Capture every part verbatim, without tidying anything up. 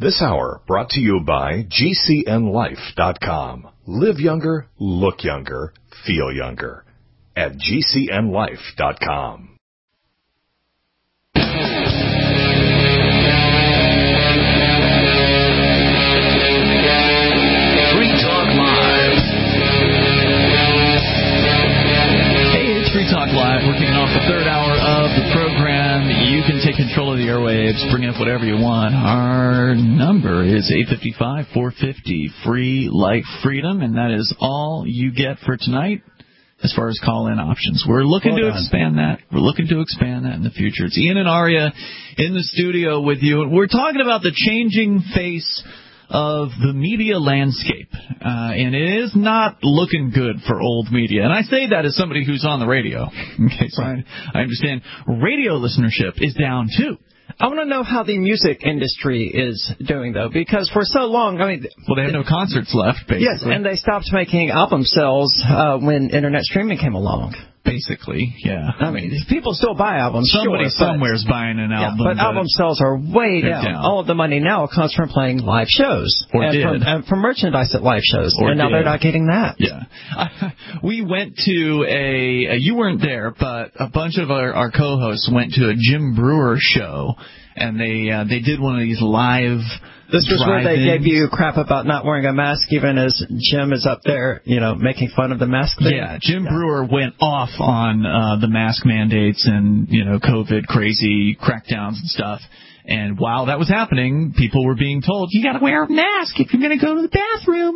This hour brought to you by G C N life dot com. Live younger, look younger, feel younger at G C N life dot com. Free Talk Live. Hey, it's Free Talk Live. We're kicking off the third hour of the program. You can take control of the airwaves, bring up whatever you want. Our number is eight five five, four five zero, free like freedom, and that is all you get for tonight as far as call-in options. We're looking well to done. expand that. We're looking to expand that in the future. It's Ian and Aria in the studio with you. We're talking about the changing face of the media landscape, uh, and it is not looking good for old media. And I say that as somebody who's on the radio. Okay, so I, I understand radio listenership is down too. I want to know how the music industry is doing, though, because for so long, I mean... Well, they have no concerts left, basically. Yes, and they stopped making album sales uh, when internet streaming came along. Basically, yeah. I mean, people still buy albums, Somebody sure, somewhere's but, buying an album. Yeah, but, but album sales are way down. down. All of the money now comes from playing live shows. Or and did. From, and from merchandise at live shows. Or and now did. they're not getting that. Yeah. Uh, we went to a, a... You weren't there, but a bunch of our, our co-hosts went to a Jim Breuer show, and they uh, they did one of these live... This was where they gave you crap about not wearing a mask, even as Jim is up there, you know, making fun of the mask thing. Yeah, Jim yeah. Breuer went off on uh, the mask mandates and, you know, COVID crazy crackdowns and stuff. And while that was happening, people were being told, you got to wear a mask if you're going to go to the bathroom.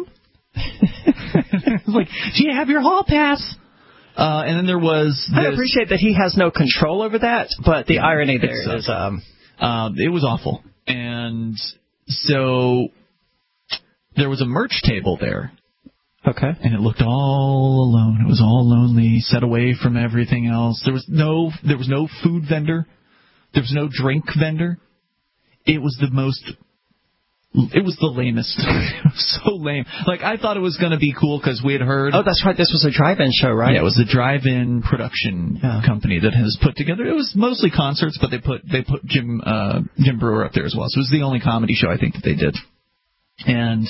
It was like, do you have your hall pass? Uh, and then there was this... I appreciate that he has no control over that, but the yeah, irony there is... Um, uh, it was awful. And... So there was a merch table there. Okay. And it looked all alone. It was all lonely, set away from everything else. There was no there was no food vendor. There was no drink vendor. It was the most It was the lamest. It was so lame. Like, I thought it was going to be cool because we had heard... Oh, that's right. This was a drive-in show, right? Yeah, it was a drive-in production yeah. company that has put together... It was mostly concerts, but they put they put Jim uh, Jim Breuer up there as well. So it was the only comedy show I think that they did. And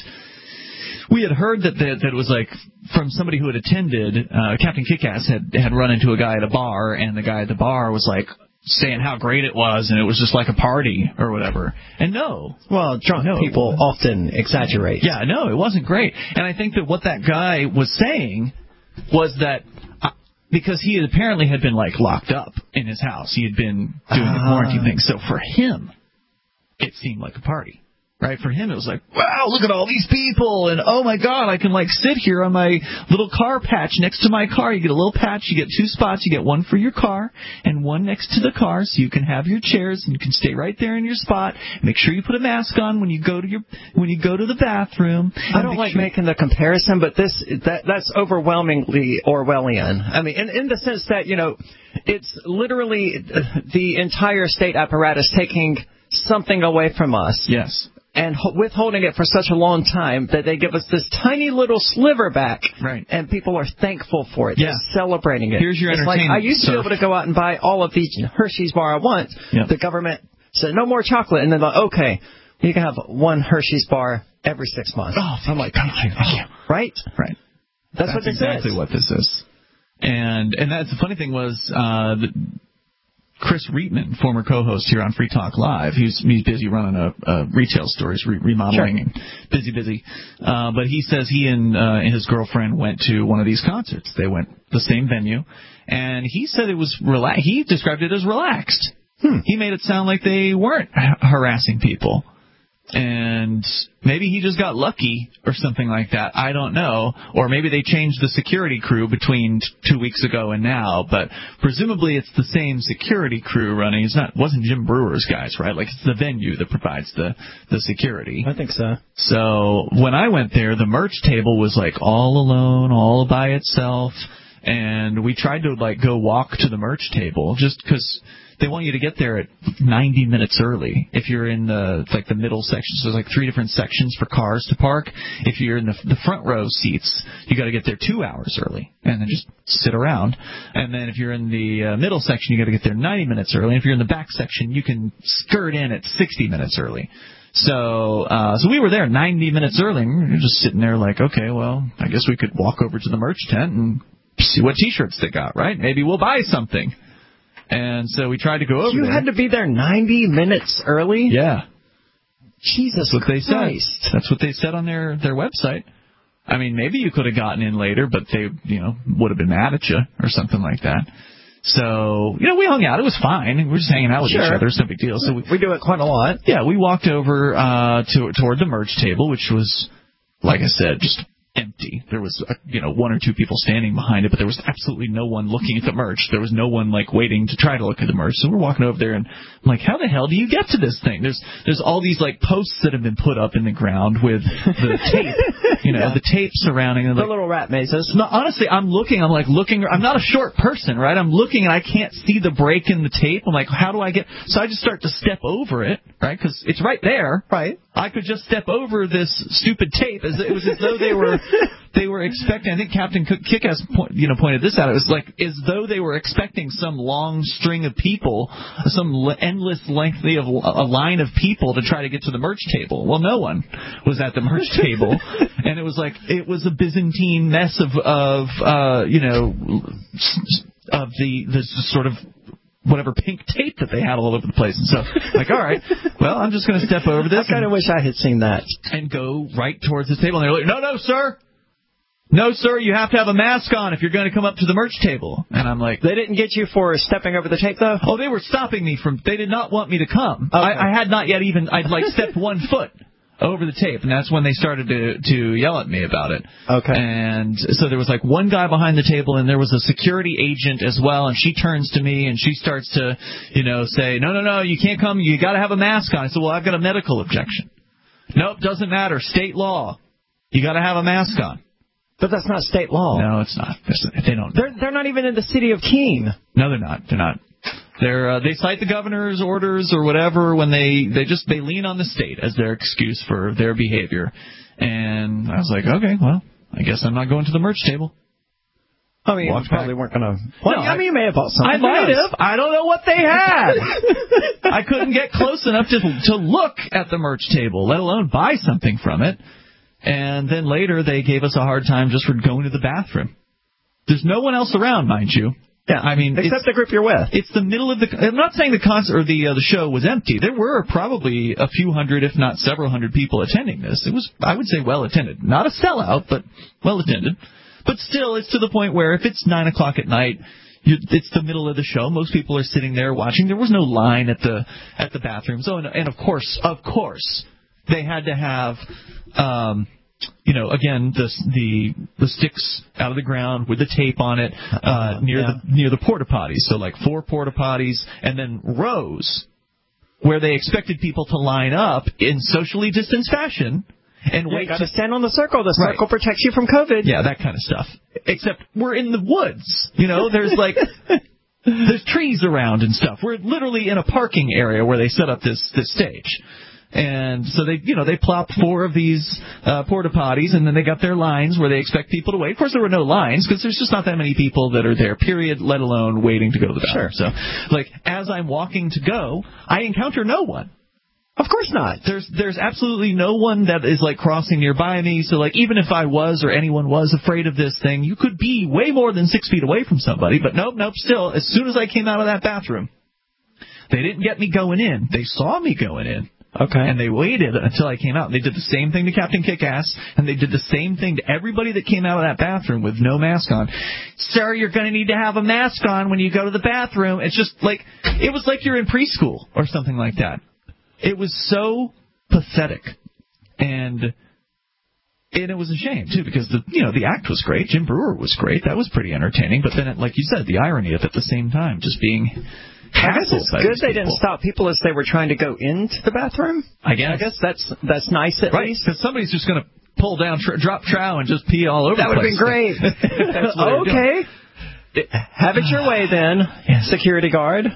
we had heard that the, that it was like from somebody who had attended. Uh, Captain Kickass had had run into a guy at a bar, and the guy at the bar was like saying how great it was, and it was just like a party or whatever. And no. Well, drunk no, people often exaggerate. Yeah, no, it wasn't great. And I think that what that guy was saying was that uh, because he had apparently had been, like, locked up in his house. He had been doing uh, the quarantine thing. So for him, it seemed like a party. Right? For him, it was like, wow, look at all these people, and oh my God, I can like sit here on my little car patch next to my car. You get a little patch, you get two spots, you get one for your car and one next to the car, so you can have your chairs and you can stay right there in your spot. Make sure you put a mask on when you go to your when you go to the bathroom. I don't like sure making the comparison, but this that that's overwhelmingly Orwellian. I mean, in in the sense that, you know, it's literally the entire state apparatus taking something away from us. Yes. And withholding it for such a long time that they give us this tiny little sliver back, right? And people are thankful for it. Yeah. They're celebrating it. Here's your it's entertainment. Like I used to be able to go out and buy all of these Hershey's bar I want. Yep. The government said no more chocolate, and then like, okay, you can have one Hershey's bar every six months. Oh, I'm like, God, thank you. Right, right. That's, That's what this exactly is. what this is. And and that's the funny thing was. Uh, the, Chris Reitman, former co-host here on Free Talk Live, he's, he's busy running a, a retail store, he's re- remodeling, sure. and busy, busy. Uh, but he says he and, uh, and his girlfriend went to one of these concerts. They went the same venue, and he said it was relaxed. He described it as relaxed. Hmm. He made it sound like they weren't h- harassing people. And maybe he just got lucky or something like that. I don't know. Or maybe they changed the security crew between t- two weeks ago and now. But presumably it's the same security crew running. It's not wasn't Jim Brewer's guys, right? Like it's the venue that provides the, the security. I think so. So when I went there, the merch table was like all alone, all by itself. And we tried to like go walk to the merch table just because they want you to get there at ninety minutes early. If you're in the like the middle section, so there's like three different sections for cars to park. If you're in the, the front row seats, you got to get there two hours early and then just sit around. And then if you're in the uh, middle section, you got to get there ninety minutes early. And if you're in the back section, you can skirt in at sixty minutes early. So, uh, so we were there ninety minutes early, and we were just sitting there like, okay, well, I guess we could walk over to the merch tent and see what T-shirts they got, right? Maybe we'll buy something. And so we tried to go over you there. You had to be there ninety minutes early? Yeah. Jesus That's what they Christ. said. That's what they said on their, their website. I mean, maybe you could have gotten in later, but they, you know, would have been mad at you or something like that. So, you know, we hung out. It was fine. We were just hanging out with sure. each other. It's no big deal. So we, we do it quite a lot. Yeah, we walked over uh, to, toward the merch table, which was, like I said, just empty. There was, uh, you know, one or two people standing behind it, but there was absolutely no one looking at the merch. There was no one, like, waiting to try to look at the merch. So we're walking over there, and I'm like, how the hell do you get to this thing? There's there's all these, like, posts that have been put up in the ground with the tape, you know, yeah. the tape surrounding them. The like, little rat mazes. No, honestly, I'm looking, I'm, like, looking. I'm not a short person, right? I'm looking, and I can't see the break in the tape. I'm like, how do I get... So I just start to step over it, right? Because it's right there. Right. I could just step over this stupid tape. As it was as though they were they were expecting. I think Captain Kickass point, you know pointed this out. It was like as though they were expecting some long string of people, some endless lengthy of a line of people to try to get to the merch table. Well, no one was at the merch table, and it was like it was a Byzantine mess of of uh, you know of the the sort of whatever pink tape that they had all over the place. And so, like, all right, well, I'm just going to step over this. I kind of wish I had seen that. And go right towards this table. And they're like, no, no, sir. No, sir, you have to have a mask on if you're going to come up to the merch table. And I'm like... They didn't get you for stepping over the tape, though? Oh, they were stopping me from... They did not want me to come. Okay. I, I had not yet even... I'd, like, stepped one foot over the tape, and that's when they started to to yell at me about it. Okay. And so there was like one guy behind the table, and there was a security agent as well, and she turns to me and she starts to, you know, say, no, no, no, you can't come, you got to have a mask on. I said, well, I've got a medical objection. Nope, doesn't matter, state law. You got to have a mask on. But that's not state law. No, it's not. They don't. They're they're not even in the city of Keene. No, they're not. They're not. They're uh, they cite the governor's orders or whatever when they they just they lean on the state as their excuse for their behavior. And I was like, okay, well, I guess I'm not going to the merch table. I mean, Walked you probably back. weren't going to... Well, no, I, I mean, you may have bought something. I might have. I don't know what they had. I couldn't get close enough to to look at the merch table, let alone buy something from it. And then later they gave us a hard time just for going to the bathroom. There's no one else around, mind you. Yeah, I mean, except the group you're with. It's the middle of the... I'm not saying the concert or the uh, the show was empty. There were probably a few hundred, if not several hundred people attending this. It was, I would say, well attended. Not a sellout, but well attended. But still, it's to the point where if it's nine o'clock at night, you, it's the middle of the show. Most people are sitting there watching. There was no line at the at the bathrooms. Oh, and, and of course, of course, they had to have... Um, You know, again, the the the sticks out of the ground with the tape on it uh, near yeah. the near the porta potties. So like four porta potties, and then rows where they expected people to line up in socially distanced fashion and yeah, wait. Got to to stand on the circle. The right. circle protects you from COVID. Yeah, that kind of stuff. Except we're in the woods. You know, there's like there's trees around and stuff. We're literally in a parking area where they set up this this stage. And so they, you know, they plopped four of these uh, porta potties, and then they got their lines where they expect people to wait. Of course, there were no lines because there's just not that many people that are there, period, let alone waiting to go to the bathroom. Sure. So, like, as I'm walking to go, I encounter no one. Of course not. There's there's absolutely no one that is, like, crossing nearby me. So, like, even if I was or anyone was afraid of this thing, you could be way more than six feet away from somebody. But nope, nope, still, as soon as I came out of that bathroom, they didn't get me going in. They saw me going in. Okay. And they waited until I came out. And they did the same thing to Captain Kickass, and they did the same thing to everybody that came out of that bathroom with no mask on. Sir, you're going to need to have a mask on when you go to the bathroom. It's just like, it was like you're in preschool or something like that. It was so pathetic. And... And it was a shame, too, because the you know the act was great. Jim Brewer was great. That was pretty entertaining. But then, it, like you said, the irony of it at the same time, just being I guess it's good they people. didn't stop people as they were trying to go into the bathroom. I guess. I guess that's that's nice at right, least. Because somebody's just going to pull down, tr- drop trow and just pee all over that the place. That would have been great. Okay. Have it your way, then, yes. Security guard.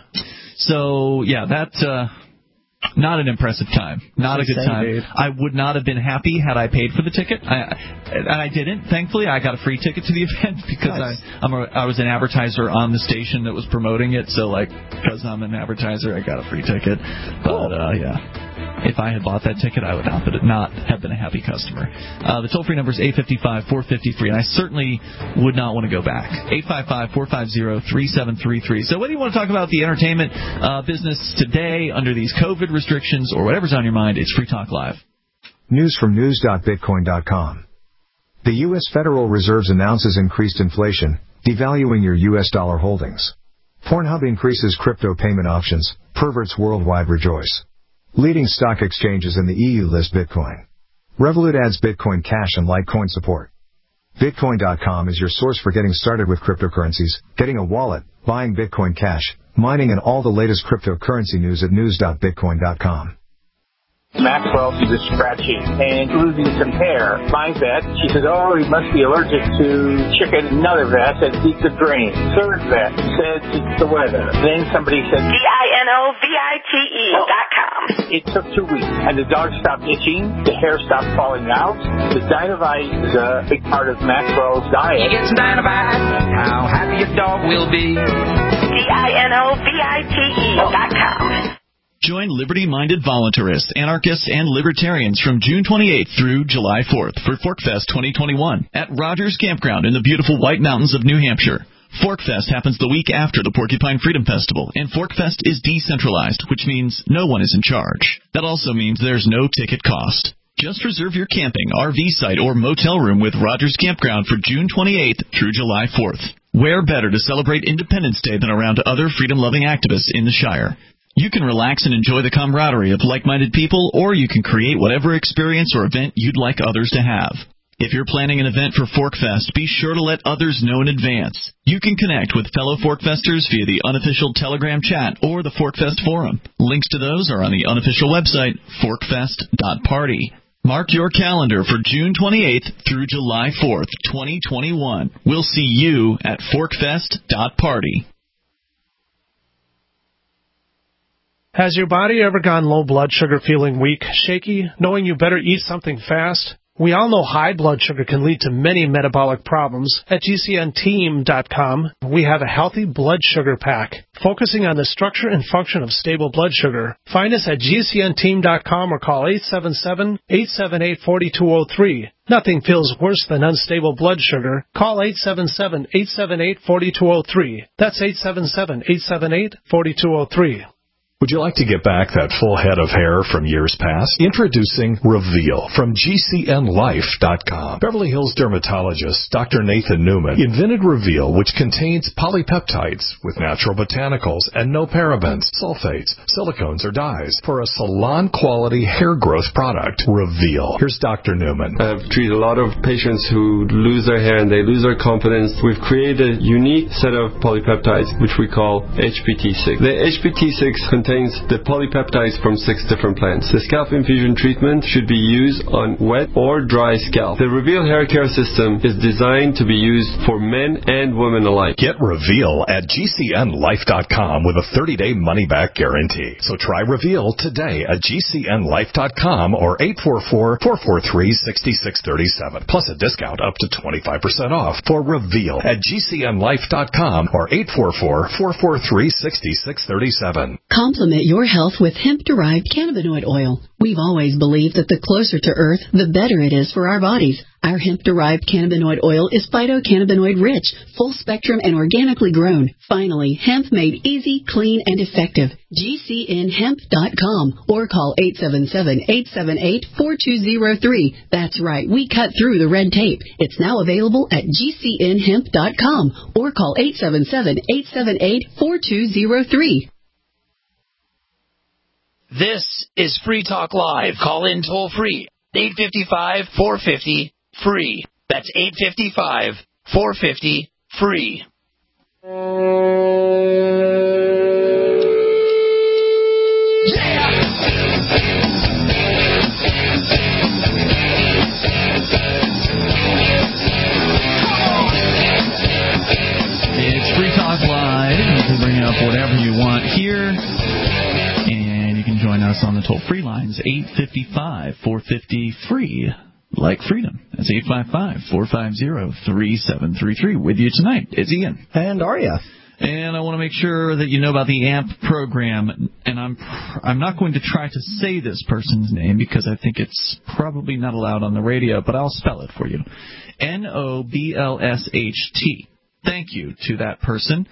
So, yeah, that... Uh, Not an impressive time. Not a good time. Dude. I would not have been happy had I paid for the ticket. I, and I didn't. Thankfully, I got a free ticket to the event because nice. I I'm a, I was an advertiser on the station that was promoting it. So, like, because I'm an advertiser, I got a free ticket. But, cool. uh, yeah. If I had bought that ticket, I would not, but not have been a happy customer. Uh, the toll-free number is eight five five, four five zero, free, and I certainly would not want to go back. eight five five, four five zero, three seven three three. So whether you want to talk about the entertainment uh, business today under these COVID restrictions or whatever's on your mind, it's Free Talk Live. News from news dot bitcoin dot com. The U S Federal Reserve announces increased inflation, devaluing your U S dollar holdings. Pornhub increases crypto payment options, perverts worldwide rejoice. Leading stock exchanges in the E U list Bitcoin. Revolut adds Bitcoin Cash and Litecoin support. Bitcoin dot com is your source for getting started with cryptocurrencies, getting a wallet, buying Bitcoin Cash, mining, and all the latest cryptocurrency news at news dot bitcoin dot com. Maxwell, she was scratching and losing some hair. My vet, she said, oh, he must be allergic to chicken. Another vet said, eat the drain. Third vet said, it's the weather. Then somebody said, D I N O V I T E dot com. It took two weeks, and the dog stopped itching, the hair stopped falling out. The Dinovite is a big part of Maxwell's diet. You get some Dinovite, how happy your dog will be. D I N O V I T E dot com. Join liberty-minded voluntarists, anarchists, and libertarians from June twenty-eighth through July fourth for ForkFest twenty twenty-one at Rogers Campground in the beautiful White Mountains of New Hampshire. ForkFest happens the week after the Porcupine Freedom Festival, and ForkFest is decentralized, which means no one is in charge. That also means there's no ticket cost. Just reserve your camping, R V site, or motel room with Rogers Campground for June twenty-eighth through July fourth. Where better to celebrate Independence Day than around other freedom-loving activists in the Shire? You can relax and enjoy the camaraderie of like-minded people, or you can create whatever experience or event you'd like others to have. If you're planning an event for ForkFest, be sure to let others know in advance. You can connect with fellow ForkFesters via the unofficial Telegram chat or the ForkFest forum. Links to those are on the unofficial website, forkfest dot party. Mark your calendar for June twenty-eighth through July fourth, twenty twenty-one. We'll see you at forkfest dot party. Has your body ever gone low blood sugar, feeling weak, shaky, knowing you better eat something fast? We all know high blood sugar can lead to many metabolic problems. At G C N team dot com, we have a healthy blood sugar pack, focusing on the structure and function of stable blood sugar. Find us at G C N team dot com or call eight seven seven, eight seven eight, four two zero three. Nothing feels worse than unstable blood sugar. Call eight seven seven, eight seven eight, four two zero three. That's eight seven seven, eight seven eight, four two zero three. Would you like to get back that full head of hair from years past? Introducing Reveal from G C N life dot com. Beverly Hills dermatologist Doctor Nathan Newman invented Reveal, which contains polypeptides with natural botanicals and no parabens, sulfates, silicones, or dyes for a salon-quality hair growth product. Reveal. Here's Doctor Newman. I've treated a lot of patients who lose their hair and they lose their confidence. We've created a unique set of polypeptides, which we call H P T six. The H P T six contains the polypeptides from six different plants. The scalp infusion treatment should be used on wet or dry scalp. The Reveal hair care system is designed to be used for men and women alike. Get Reveal at G C N life dot com with a thirty-day money-back guarantee. So try Reveal today at G C N life dot com or eight four four, four four three, six six three seven, plus a discount up to twenty-five percent off for Reveal at G C N life dot com or eight four four, four four three, six six three seven. Complement your health with hemp-derived cannabinoid oil. We've always believed that the closer to Earth, the better it is for our bodies. Our hemp-derived cannabinoid oil is phytocannabinoid-rich, full-spectrum, and organically grown. Finally, hemp made easy, clean, and effective. G C N hemp dot com or call eight seven seven, eight seven eight, four two zero three. That's right, we cut through the red tape. It's now available at G C N hemp dot com or call eight seven seven, eight seven eight, four two zero three. This is Free Talk Live. Call in toll free. eight five five, four five zero, free. That's eight five five, four five zero, free. It's Free Talk Live. You can bring up whatever you want here. You can join us on the toll-free lines, eight five five, four five zero, free, like freedom. That's eight five five, four five zero, three seven three three. With you tonight, it's Ian. And Arya. And I want to make sure that you know about the A M P program. And I'm I'm not going to try to say this person's name because I think it's probably not allowed on the radio, but I'll spell it for you. N O B L S H T. Thank you to that person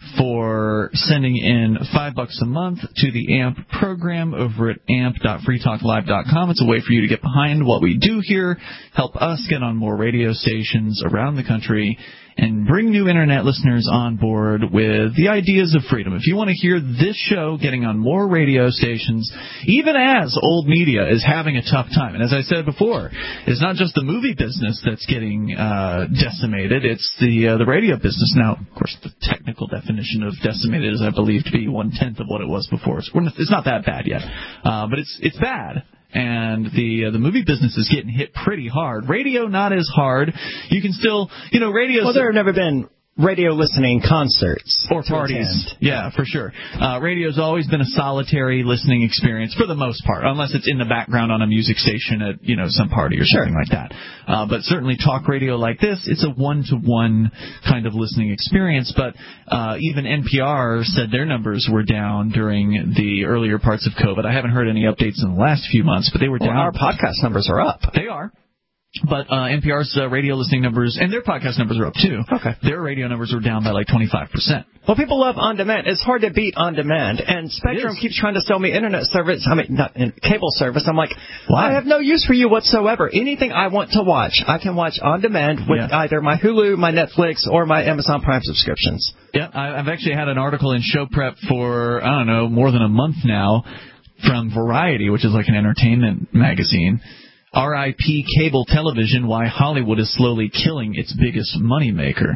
for sending in five bucks a month to the A M P program over at amp dot free talk live dot com. It's a way for you to get behind what we do here, help us get on more radio stations around the country, and bring new Internet listeners on board with the ideas of freedom. If you want to hear this show getting on more radio stations, even as old media is having a tough time, and as I said before, it's not just the movie business that's getting uh, decimated, it's the uh, the radio business. Now, of course, the technical definition of decimated is, I believe, to be one-tenth of what it was before. It's, it's not that bad yet, uh, but it's it's bad. And the uh, the movie business is getting hit pretty hard. Radio, not as hard. You can still, you know, radio. Well, there have never been radio listening concerts or parties. Yeah, for sure. Uh, radio's always been a solitary listening experience for the most part, unless it's in the background on a music station at, you know, some party or something like that. Uh, but certainly talk radio like this, it's a one-to-one kind of listening experience. But uh, even N P R said their numbers were down during the earlier parts of COVID. I haven't heard any updates in the last few months, but they were well, down. Our podcast numbers are up. They are. But uh, N P R's uh, radio listening numbers, and their podcast numbers are up, too. Okay. Their radio numbers are down by like twenty-five percent. Well, people love on-demand. It's hard to beat on-demand. And Spectrum keeps trying to sell me Internet service, I mean, not cable service. I'm like, Why? I have no use for you whatsoever. Anything I want to watch, I can watch on-demand with yeah. either my Hulu, my Netflix, or my Amazon Prime subscriptions. Yeah, I've actually had an article in Show Prep for, I don't know, more than a month now from Variety, which is like an entertainment magazine. R I P cable television, why Hollywood is slowly killing its biggest moneymaker.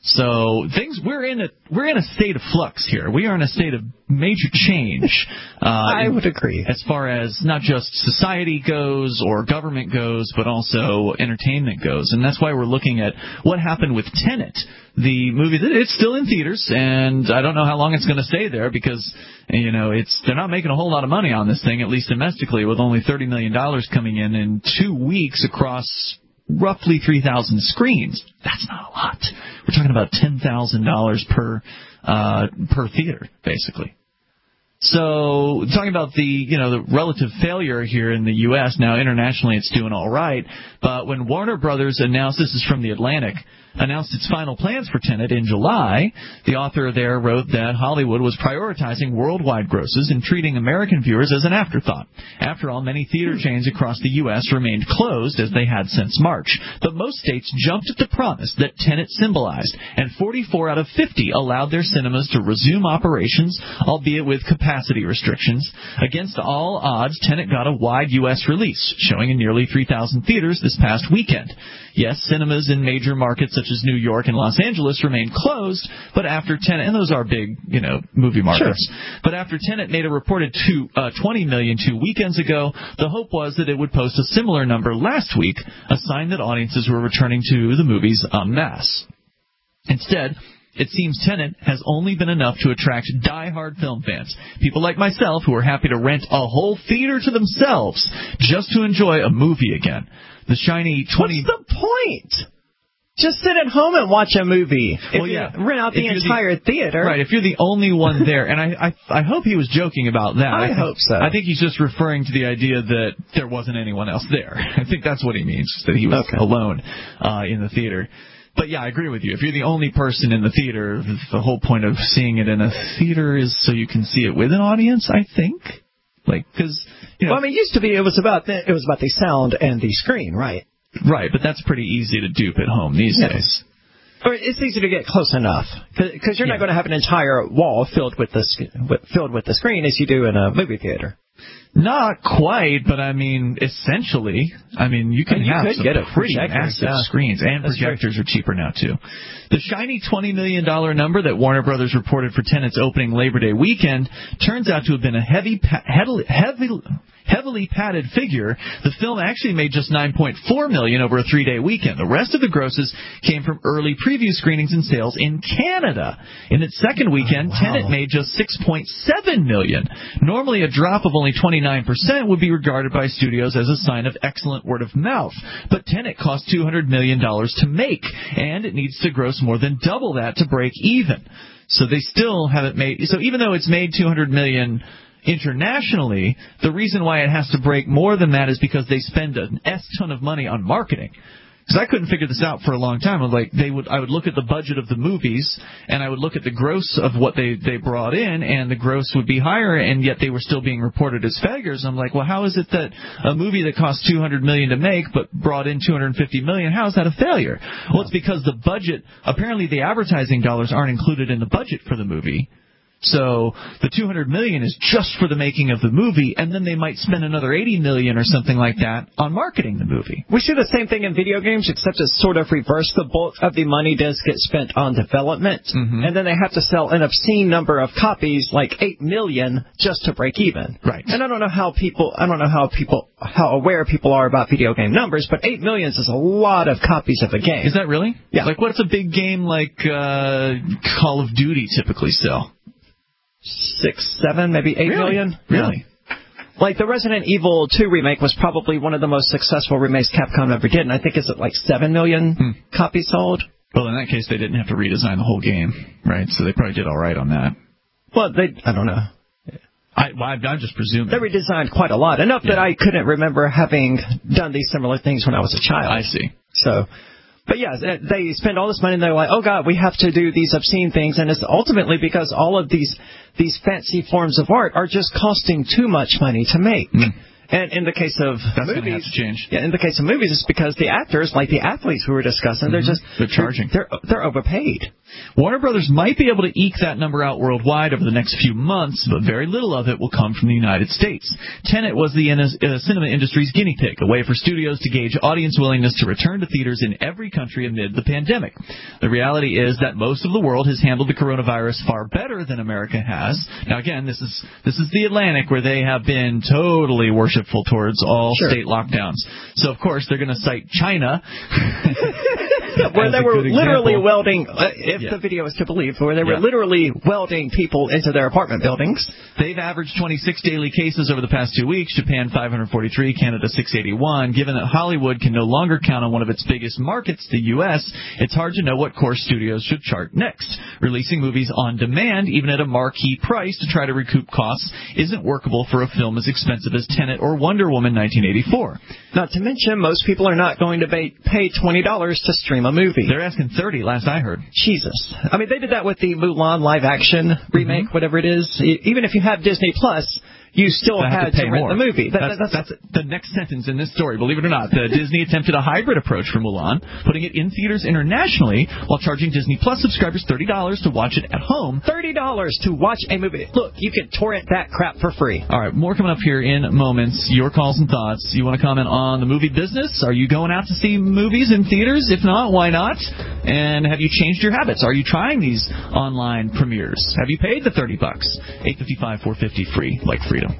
So things we're in a we're in a state of flux here. We are in a state of major change. Uh, I would agree. As far as not just society goes or government goes, but also entertainment goes, and that's why we're looking at what happened with Tenet, the movie. It's still in theaters, and I don't know how long it's going to stay there because you know it's they're not making a whole lot of money on this thing, at least domestically, with only thirty million dollars coming in in two weeks across roughly three thousand screens. That's not a lot. We're talking about ten thousand dollars per uh, per theater, basically. So, talking about the, you know, the relative failure here in the U S, now internationally it's doing all right, but when Warner Brothers announced, this is from The Atlantic, announced its final plans for Tenet in July, the author there wrote that Hollywood was prioritizing worldwide grosses and treating American viewers as an afterthought. After all, many theater chains across the U S remained closed, as they had since March, but most states jumped at the promise that Tenet symbolized, and forty-four out of fifty allowed their cinemas to resume operations, albeit with capacity restrictions. Against all odds, Tenet got a wide U S release, showing in nearly three thousand theaters this past weekend. Yes, cinemas in major markets such as New York and Los Angeles remained closed, but after Tenet, and those are big, you know, movie markets, sure. But after Tenet made a reported two, uh, twenty million two weekends ago, the hope was that it would post a similar number last week, a sign that audiences were returning to the movies en masse. Instead, it seems Tenet has only been enough to attract die-hard film fans, people like myself who are happy to rent a whole theater to themselves just to enjoy a movie again. The shiny twenty... What's the point? Just sit at home and watch a movie. Well, if yeah. you rent out the entire the, theater. Right, if you're the only one there. And I, I I hope he was joking about that. I, I think, hope so. I think he's just referring to the idea that there wasn't anyone else there. I think that's what he means, that he was okay. alone uh, in the theater. But, yeah, I agree with you. If you're the only person in the theater, the whole point of seeing it in a theater is so you can see it with an audience, I think. Like, because, you know. Well, I mean, it used to be, it was about the, it was about the sound and the screen, right? Right, but that's pretty easy to dupe at home these yes. days. Or it's easy to get close enough, because you're yeah. not going to have an entire wall filled with the filled with the screen as you do in a movie theater. Not quite, but I mean, essentially, I mean, you can you have could some get a pretty projector, massive yeah. screens, and That's projectors true. are cheaper now, too. The shiny twenty million dollars number that Warner Brothers reported for Tenet's opening Labor Day weekend turns out to have been a heavy, heavily, heavy, heavily padded figure. The film actually made just nine point four million dollars over a three-day weekend. The rest of the grosses came from early preview screenings and sales in Canada. In its second weekend, oh, wow. Tenet made just six point seven million dollars. Normally a drop of only only twenty-nine percent would be regarded by studios as a sign of excellent word of mouth. But Tenet cost two hundred million dollars to make, and it needs to gross more than double that to break even. So they still haven't made. So even though it's made two hundred million dollars internationally, the reason why it has to break more than that is because they spend an S ton of money on marketing. Because I couldn't figure this out for a long time. I was like, they would, I would look at the budget of the movies, and I would look at the gross of what they, they brought in, and the gross would be higher, and yet they were still being reported as failures. I'm like, well, how is it that a movie that cost two hundred million dollars to make but brought in two hundred fifty million dollars, how is that a failure? Well, it's because the budget, apparently the advertising dollars aren't included in the budget for the movie. So the two hundred million dollars is just for the making of the movie, and then they might spend another eighty million dollars or something like that on marketing the movie. We see the same thing in video games, except it's sort of reversed. The bulk of the money does get spent on development, mm-hmm. and then they have to sell an obscene number of copies, like eight million, just to break even. Right. And I don't know how people, I don't know how people, how aware people are about video game numbers, but eight million is a lot of copies of a game. Is that really? Yeah. Like, what's a big game like uh, Call of Duty typically sell? Six, seven, maybe eight really? million. Really? Yeah. Like the Resident Evil two remake was probably one of the most successful remakes Capcom ever did, and I think it's at like seven million hmm. copies sold. Well, in that case, they didn't have to redesign the whole game, right? So they probably did all right on that. Well, they, I don't know. I, well, I'm just presuming. They redesigned quite a lot, enough yeah. that I couldn't remember having done these similar things when I was a child. I see. So... But yeah, they spend all this money and they're like, oh God, we have to do these obscene things. And it's ultimately because all of these these fancy forms of art are just costing too much money to make. Mm. And in the case of That's movies, gonna have to change. Yeah, in the case of movies, it's because the actors, like the athletes we were discussing, mm-hmm. they're just they're charging. They're, they're they're overpaid. Warner Brothers might be able to eke that number out worldwide over the next few months, but very little of it will come from the United States. Tenet was the uh, cinema industry's guinea pig, a way for studios to gauge audience willingness to return to theaters in every country amid the pandemic. The reality is that most of the world has handled the coronavirus far better than America has. Now, again, this is this is the Atlantic, where they have been totally worshipful towards all sure. state lockdowns. So, of course, they're going to cite China. Where they were literally welding, uh, if yeah. the video is to believe, where they were yeah. literally welding people into their apartment buildings. They've averaged twenty-six daily cases over the past two weeks, Japan five hundred forty-three, Canada six eighty-one. Given that Hollywood can no longer count on one of its biggest markets, the U S, it's hard to know what course studios should chart next. Releasing movies on demand, even at a marquee price to try to recoup costs, isn't workable for a film as expensive as Tenet or Wonder Woman nineteen eighty-four. Not to mention, most people are not going to pay twenty dollars to stream a movie. They're asking thirty dollars, last I heard. Jesus. I mean, they did that with the Mulan live-action remake, mm-hmm. whatever it is. Even if you have Disney Plus, you still so had to, pay to rent more. the movie. That, that's, that's, that's the next sentence in this story, believe it or not. The Disney attempted a hybrid approach for Mulan, putting it in theaters internationally while charging Disney Plus subscribers thirty dollars to watch it at home. thirty dollars to watch a movie. Look, you can torrent that crap for free. All right, more coming up here in moments. Your calls and thoughts. You want to comment on the movie business? Are you going out to see movies in theaters? If not, why not? And have you changed your habits? Are you trying these online premieres? Have you paid the thirty bucks? eight fifty-five, four fifty, free, like freedom.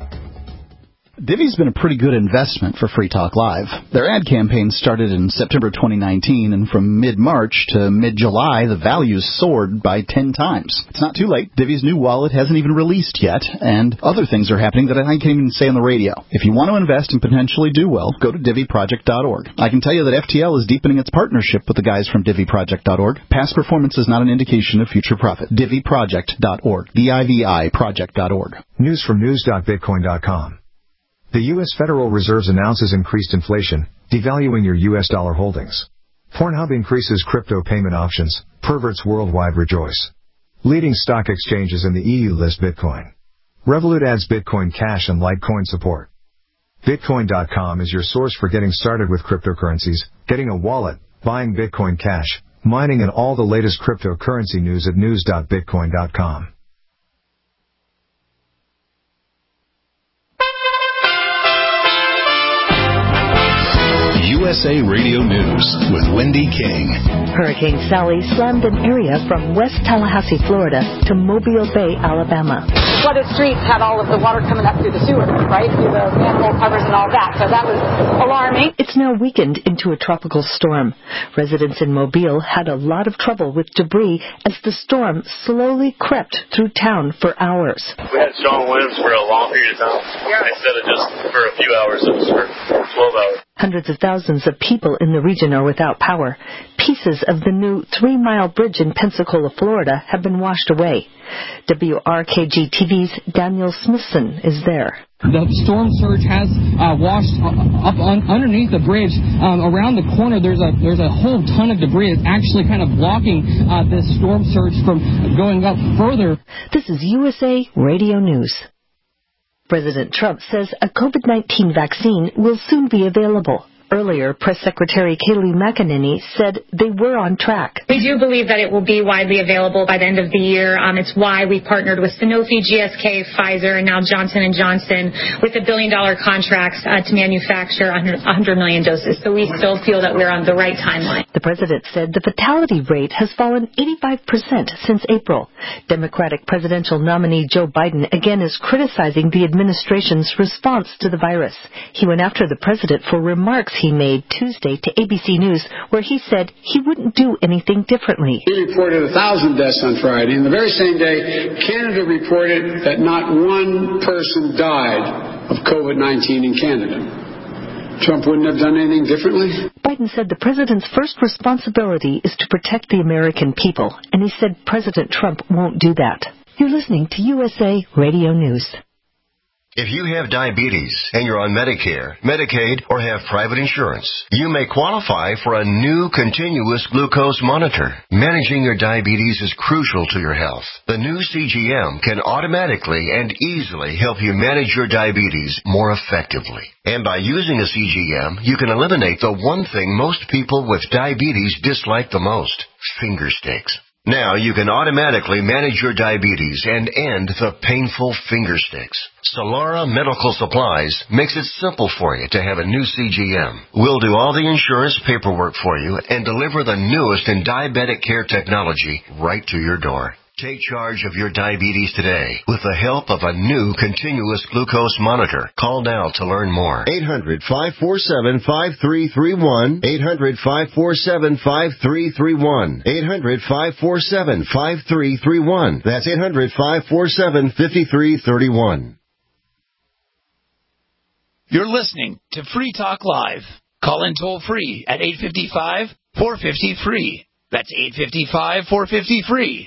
Divvy's been a pretty good investment for Free Talk Live. Their ad campaign started in September twenty nineteen, and from mid-March to mid-July, the values soared by ten times. It's not too late. Divvy's new wallet hasn't even released yet, and other things are happening that I can't even say on the radio. If you want to invest and potentially do well, go to Divvy Project dot org. I can tell you that F T L is deepening its partnership with the guys from Divvy Project dot org. Past performance is not an indication of future profit. Divvy Project dot org. D I V I Project dot org. News from news dot bitcoin dot com. The U S Federal Reserve announces increased inflation, devaluing your U S dollar holdings. Pornhub increases crypto payment options, perverts worldwide rejoice. Leading stock exchanges in the E U list Bitcoin. Revolut adds Bitcoin Cash and Litecoin support. Bitcoin dot com is your source for getting started with cryptocurrencies, getting a wallet, buying Bitcoin Cash, mining, and all the latest cryptocurrency news at news dot bitcoin dot com. U S A Radio News with Wendy King. Hurricane Sally slammed an area from West Tallahassee, Florida to Mobile Bay, Alabama. flooded streets had all of the water coming up through the sewers, right, through the manhole covers and all that. So that was alarming. It's now weakened into a tropical storm. Residents in Mobile had a lot of trouble with debris as the storm slowly crept through town for hours. We had strong winds for a long period of time. Yeah. Instead of just for a few hours, it was for twelve hours. Hundreds of thousands of people in the region are without power. Pieces of the new three-mile bridge in Pensacola, Florida, have been washed away. W R K G T V's Daniel Smithson is there. The storm surge has uh, washed up un- underneath the bridge. Um, around the corner, there's a there's a whole ton of debris. It's actually kind of blocking uh, this storm surge from going up further. This is U S A Radio News. President Trump says a COVID nineteen vaccine will soon be available. Earlier, Press Secretary Kayleigh McEnany said they were on track. We do believe that it will be widely available by the end of the year. Um, it's why we partnered with Sanofi, G S K, Pfizer, and now Johnson and Johnson with a billion-dollar contracts uh, to manufacture one hundred million doses. So we still feel that we're on the right timeline. The president said the fatality rate has fallen eighty-five percent since April. Democratic presidential nominee Joe Biden again is criticizing the administration's response to the virus. He went after the president for remarks he made Tuesday to A B C News, where he said he wouldn't do anything differently. He reported one thousand deaths on Friday, and the very same day, Canada reported that not one person died of COVID nineteen in Canada. Trump wouldn't have done anything differently? Biden said the president's first responsibility is to protect the American people, and he said President Trump won't do that. You're listening to U S A Radio News. If you have diabetes and you're on Medicare, Medicaid, or have private insurance, you may qualify for a new continuous glucose monitor. Managing your diabetes is crucial to your health. The new C G M can automatically and easily help you manage your diabetes more effectively. And by using a C G M, you can eliminate the one thing most people with diabetes dislike the most, finger sticks. Now you can automatically manage your diabetes and end the painful finger sticks. Solara Medical Supplies makes it simple for you to have a new C G M. We'll do all the insurance paperwork for you and deliver the newest in diabetic care technology right to your door. Take charge of your diabetes today with the help of a new continuous glucose monitor. Call now to learn more. eight hundred, five four seven, five three three one. eight hundred, five four seven, five three three one. eight hundred, five four seven, five three three one. That's eight hundred, five four seven, five three three one. You're listening to Free Talk Live. Call in toll free at eight five five, four five zero, free. That's eight five five, four five zero, free.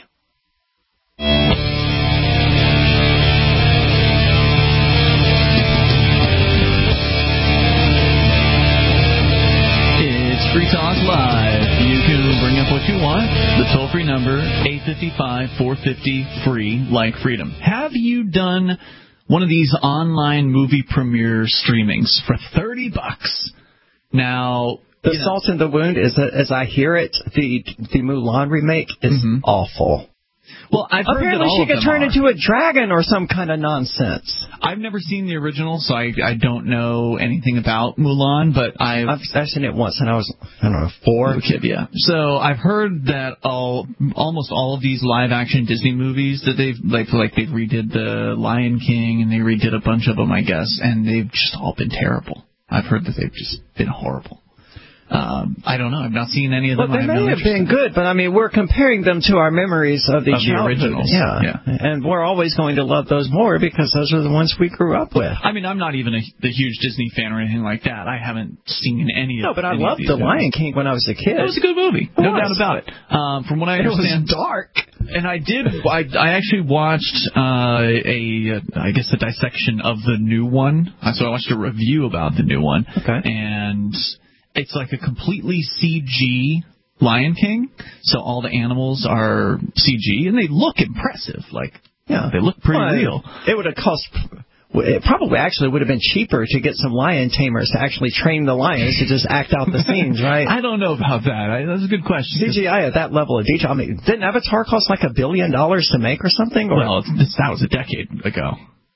It's Free Talk Live. You can bring up what you want. The toll-free number, eight five five, four five zero, free, like freedom. Have you done one of these online movie premiere streamings for thirty bucks? Now, the Salt in the Wound, is as I hear it, the the Mulan remake is mm-hmm. awful. Well, I've heard Apparently that all she of could them turn are. into a dragon or some kind of nonsense. I've never seen the original, so I, I don't know anything about Mulan, but I've... I've, I've seen it once, and I was, I don't know, four. A kid, yeah. So I've heard that all, almost all of these live-action Disney movies that they've, like, like they've redid The Lion King, and they redid a bunch of them, I guess, and they've just all been terrible. I've heard that they've just been horrible. Um, I don't know. I've not seen any of them. Well, they I have may no have been good, but I mean, we're comparing them to our memories of the, of the originals. Yeah. yeah, and we're always going to love those more because those are the ones we grew up with. I mean, I'm not even a, a huge Disney fan or anything like that. I haven't seen any. No, of but I any loved of The movies. Lion King when I was a kid. It was a good movie, it no was. doubt about it. Um, from what I understand, it was dark. And I did. I, I actually watched uh, a, I guess, a dissection of the new one. So I watched a review about the new one. Okay. And it's like a completely C G Lion King. So all the animals are C G, and they look impressive. Like, yeah, they look pretty well, real. It would have cost. It probably actually would have been cheaper to get some lion tamers to actually train the lions to just act out the scenes, right? I don't know about that. I, that's a good question. C G I at that level of detail. I mean, didn't Avatar cost like a billion dollars to make or something? Or? Well, it's, it's, that was a decade ago.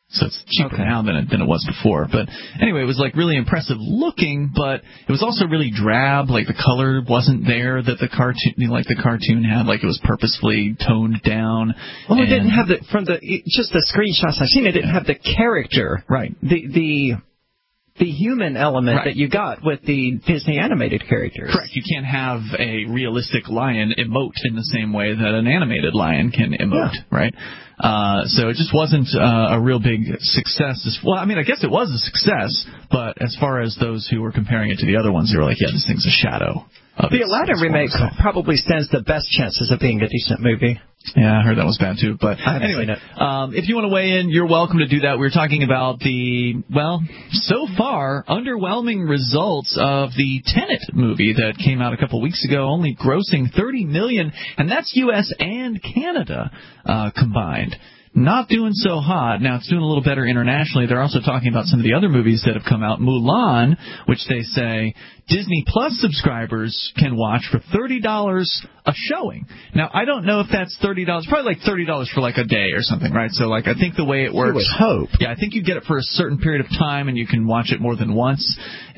So it's cheaper okay. now than it, than it was before. But anyway, it was like really impressive looking, but it was also really drab. Like the color wasn't there that the cartoon, like the cartoon had. Like it was purposefully toned down. Well, it didn't have the from the just the screenshots I've seen. It didn't yeah. have the character, right? The the the human element right. that you got with the Disney animated characters. Correct. You can't have a realistic lion emote in the same way that an animated lion can emote, yeah. right? Uh, so it just wasn't uh, a real big success. Well, I mean, I guess it was a success, but as far as those who were comparing it to the other ones, they were like, yeah, this thing's a shadow. Of the Aladdin remake so. probably stands the best chances of being a decent movie. Yeah, I heard that was bad too. But I anyway, seen it. Um, if you want to weigh in, you're welcome to do that. We were talking about the, well, so far, underwhelming results of the Tenet movie that came out a couple weeks ago, only grossing thirty million dollars, and that's U S and Canada uh, combined. Not doing so hot. Now, it's doing a little better internationally. They're also talking about some of the other movies that have come out. Mulan, which they say Disney Plus subscribers can watch for thirty dollars a showing. Now, I don't know if that's thirty dollars, probably like thirty dollars for like a day or something, right? So, like, I think the way it works. You would hope. Yeah, I think you get it for a certain period of time and you can watch it more than once.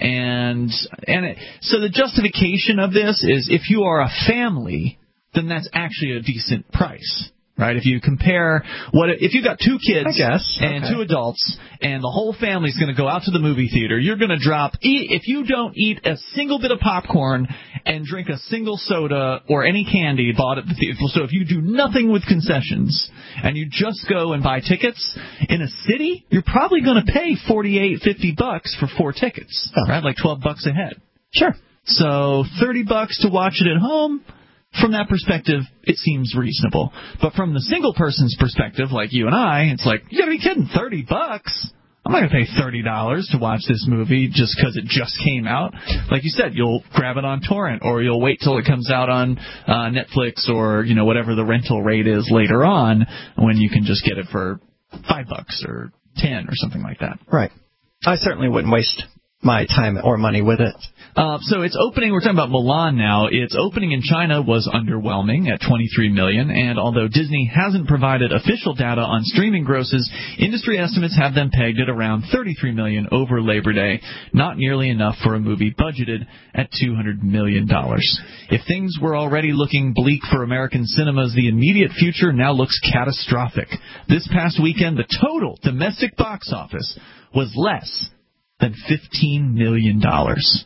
And, and it, so the justification of this is if you are a family, then that's actually a decent price. Right, if you compare what if you've got two kids I guess. and okay. two adults, and the whole family's going to go out to the movie theater, you're going to drop if you don't eat a single bit of popcorn and drink a single soda or any candy bought at the theater. So if you do nothing with concessions and you just go and buy tickets in a city, you're probably going to pay forty-eight, fifty bucks for four tickets, oh. right? Like twelve bucks a head. Sure. So thirty bucks to watch it at home. From that perspective, it seems reasonable. But from the single person's perspective, like you and I, it's like, you gotta be kidding, thirty bucks? I'm not gonna pay thirty dollars to watch this movie just because it just came out. Like you said, you'll grab it on torrent, or you'll wait till it comes out on uh, Netflix or, you know, whatever the rental rate is later on, when you can just get it for five bucks or ten or something like that. Right. I certainly wouldn't waste my time or money with it. Uh, so it's opening, we're talking about Mulan now, its opening in China was underwhelming at twenty-three million dollars, and although Disney hasn't provided official data on streaming grosses, industry estimates have them pegged at around thirty-three million dollars over Labor Day, not nearly enough for a movie budgeted at two hundred million dollars. If things were already looking bleak for American cinemas, the immediate future now looks catastrophic. This past weekend, the total domestic box office was less than fifteen million dollars.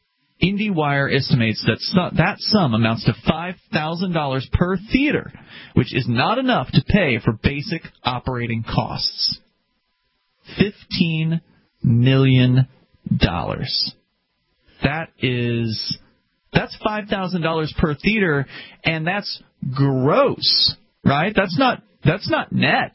IndieWire estimates that su- that sum amounts to five thousand dollars per theater, which is not enough to pay for basic operating costs. fifteen million dollars. That is, that's five thousand dollars per theater, and that's gross, right? That's not, that's not net.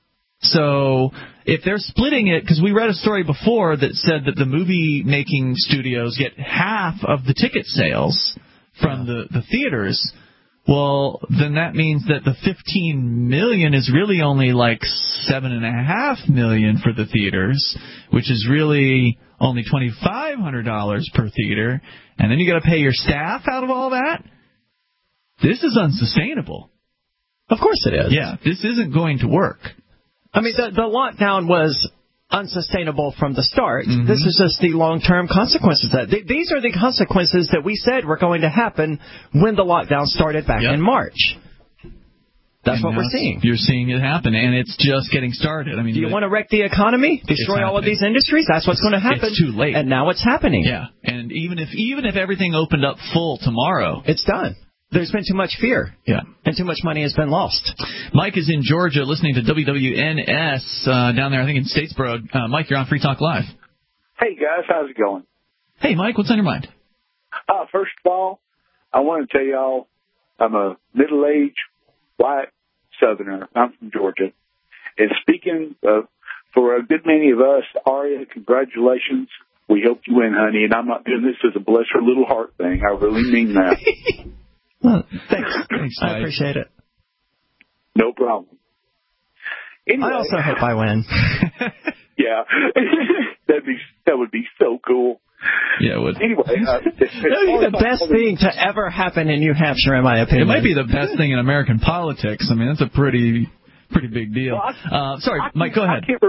So if they're splitting it, because we read a story before that said that the movie-making studios get half of the ticket sales from the, the theaters, well, then that means that the fifteen million dollars is really only like seven point five million dollars for the theaters, which is really only twenty-five hundred dollars per theater, and then you got to pay your staff out of all that? This is unsustainable. Of course it is. Yeah, this isn't going to work. I mean, the, the lockdown was unsustainable from the start. Mm-hmm. This is just the long-term consequences. That th- These are the consequences that we said were going to happen when the lockdown started back yep. in March. That's and what we're seeing. You're seeing it happen, and it's just getting started. I mean, do you the, want to wreck the economy? Destroy all of these industries? That's what's going to happen. It's too late. And now it's happening. Yeah, and even if even if everything opened up full tomorrow, it's done. There's been too much fear. Yeah. And too much money has been lost. Mike is in Georgia listening to W W N S uh, down there, I think in Statesboro. Uh, Mike, you're on Free Talk Live. Hey, guys. How's it going? Hey, Mike. What's on your mind? Uh, first of all, I want to tell y'all I'm a middle-aged white Southerner. I'm from Georgia. And speaking of, for a good many of us, Aria, congratulations. We hope you win, honey. And I'm not doing this as a bless her little heart thing. I really mean that. Well, thanks. thanks I Mike. appreciate it. No problem. Anyway, I also hope I win. Yeah, that'd be that would be so cool. Yeah, it would. Anyway, uh, that would be the best thing to ever happen in New Hampshire, in my opinion. It might be the best thing in American politics. I mean, that's a pretty pretty big deal. Well, I, uh, sorry, I Mike, go ahead. I can't, re-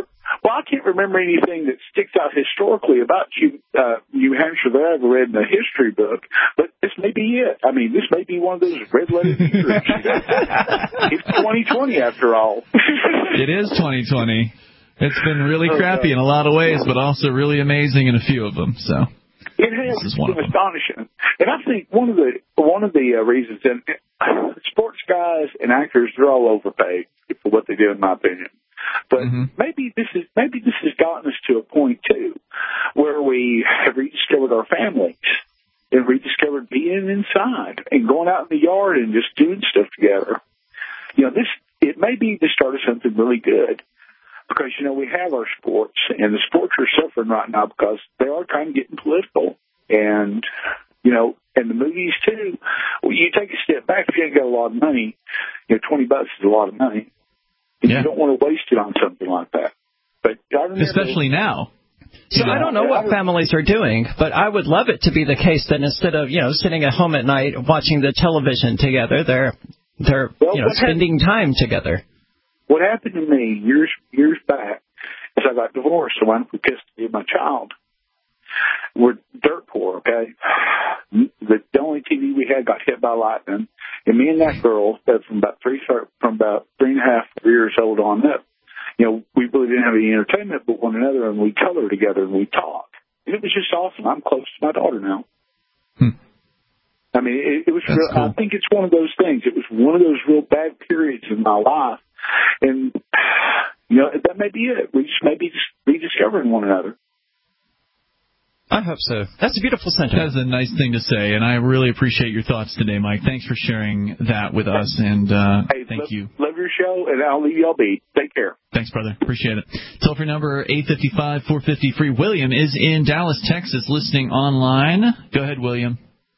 well, I can't remember anything that sticks out historically about you, uh, New Hampshire that I ever read in a history book, but this may be it. I mean, this may be one of those red-letter years. You know? It's twenty twenty after all. It is twenty twenty. It's been really crappy in a lot of ways, but also really amazing in a few of them. So it has been astonishing, and I think one of the one of the uh, reasons that sports guys and actors, they're all overpaid for what they do, in my opinion. But mm-hmm. maybe this is maybe this has gotten us to a point too, where we have rediscovered our families and rediscovered being inside and going out in the yard and just doing stuff together. You know, this it may be the start of something really good. Because, you know, we have our sports, and the sports are suffering right now because they are kind of getting political. And, you know, and the movies, too. Well, you take a step back, if you ain't got a lot of money, you know, twenty bucks is a lot of money. And yeah. you don't want to waste it on something like that. But I remember, especially now. So I don't know what families are doing, but I would love it to be the case that instead of, you know, sitting at home at night watching the television together, they're, they're well, you know, spending has- time together. What happened to me years years back is I got divorced, so I went for custody of my child. We're dirt poor, okay? The, the only T V we had got hit by lightning, and me and that girl, from about three from about three and a half years old on up, you know, we really didn't have any entertainment but one another, and we color together and we talk, and it was just awesome. I'm close to my daughter now. Hmm. I mean, it, it was. Real, cool. I think it's one of those things. It was one of those real bad periods in my life. And, you know, that may be it. We just may be just rediscovering one another. I hope so. That's a beautiful sentiment. That's a nice thing to say, and I really appreciate your thoughts today, Mike. Thanks for sharing that with us, and uh, hey, thank love, you. Love your show, and I'll leave y'all be. Take care. Thanks, brother. Appreciate it. Toll-free number eight five five, four five zero, free. William is in Dallas, Texas, listening online. Go ahead, William.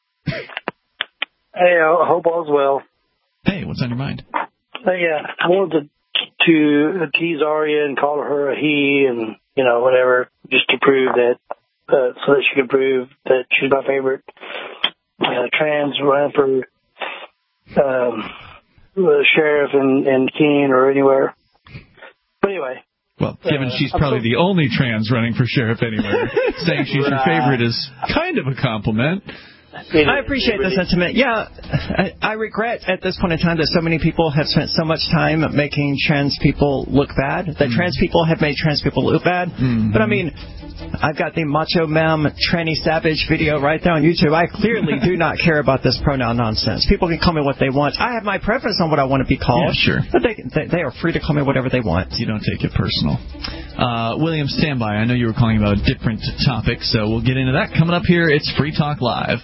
Hey, I hope all's well. Hey, what's on your mind? Hey, uh, I wanted to, to tease Aria and call her a he and, you know, whatever, just to prove that, uh, so that she could prove that she's my favorite uh, trans run for um, uh, sheriff in, in Keene or anywhere. But anyway. Well, given uh, she's probably so, the only trans running for sheriff anywhere, saying she's right. your favorite is kind of a compliment. It I appreciate the sentiment. Yeah, I, I regret at this point in time that so many people have spent so much time making trans people look bad, that mm. trans people have made trans people look bad. Mm-hmm. But, I mean, I've got the Macho Mem Tranny Savage video right there on YouTube. I clearly do not care about this pronoun nonsense. People can call me what they want. I have my preference on what I want to be called. Yeah, sure. But they, they, they are free to call me whatever they want. You don't take it personal. Uh, William, stand by. I know you were calling about a different topic, so we'll get into that. Coming up here, it's Free Talk Live.